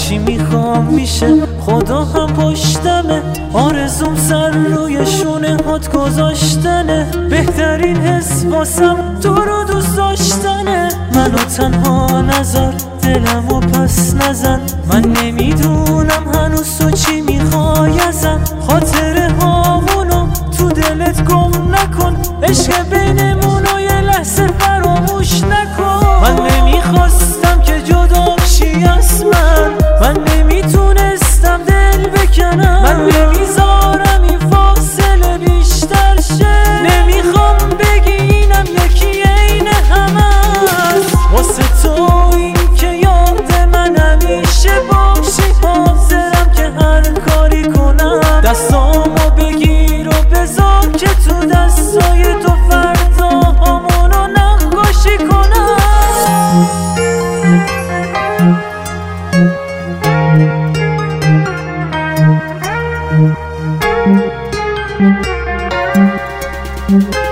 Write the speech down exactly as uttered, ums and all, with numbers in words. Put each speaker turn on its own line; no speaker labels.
هرچی میخوام میشه، خدا هم پشتمه. آرزوم سر روی شونه هات گذاشتنه. بهترین حس واسم تو رو دوست داشتنه. منو تنها نذار، دلمو پس نزن. من نمیدونم هنوز تو چی میخوای ازم. خاطره هامونو تو دلت گم نکن. عشق بینمونو یه لحظه فراموش نکن. من نمیخواستم که جدا بشی از من. من نمیتونستم دل بکنم. من نمیذارم این فاصله بیشتر شه. نمیخوام بگی اینم یکی عین همه است. واسه تو این که یاد من همیشه باشی. حاضرم که هر کاری کنم. دستامو بگیر و بذار که تو دستای تو فردا همونو نقاشی کنم. Thank you.